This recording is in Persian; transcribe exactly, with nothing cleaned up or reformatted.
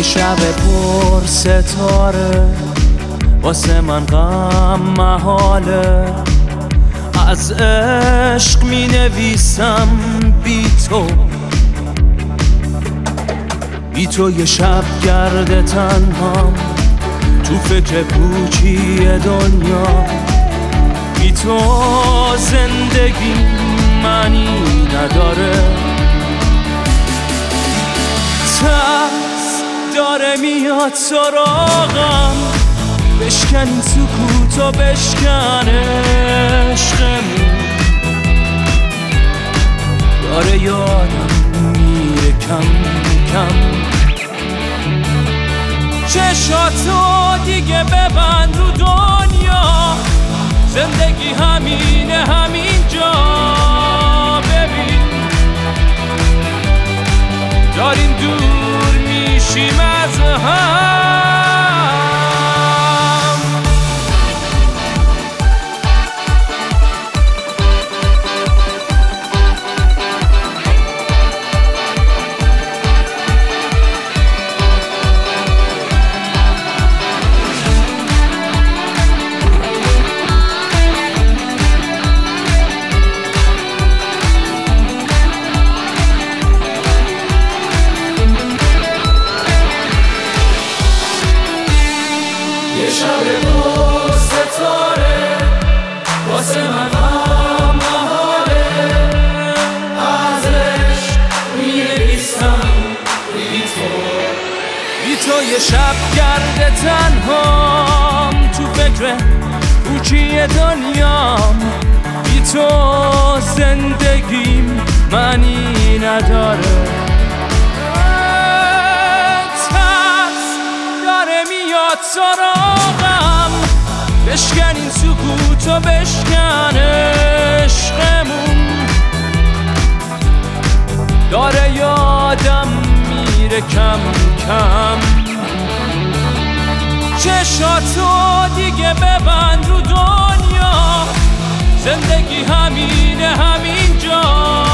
شب پر ستاره واسه من غم محاله، از عشق می نویسم بی تو. بی تو یه شب گرد تنها تو فکر پوچی دنیا، بی تو زندگی معنی نداره. ترس داره میاد سراغم، بشکن این سکوت و بشکن عشقمون. داره یادم میره کم کم، چشاتو دیگه ببند رو دنیا، زندگی همینه همینجا. ببین داریم دور میشیم از هم. یه شب با ستاره واسه من غم محاله، از عشق می نویسم بی تو. بی تو یه شب گرد تنهام تو فکر پوچی دنیام، بی تو زندگیم معنی نداره. سراغم بشکن این سکوت و بشکن عشقمون. داره یادم میره کم کم، چشاتو دیگه ببند رو دنیا، زندگی همینه همینجا.